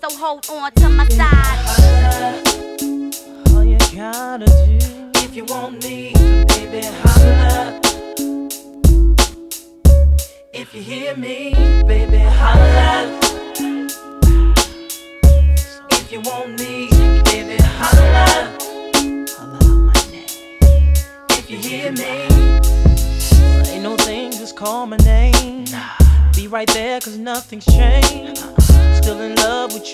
so hold on to my side. All you gotta do, if you want me, baby, holla. If you hear me, baby, holla. If you want me, baby, holla. holla out my name. If you hear me, Ain't no thing, just call my name. Be right there, cause nothing's changed. Still in love with you.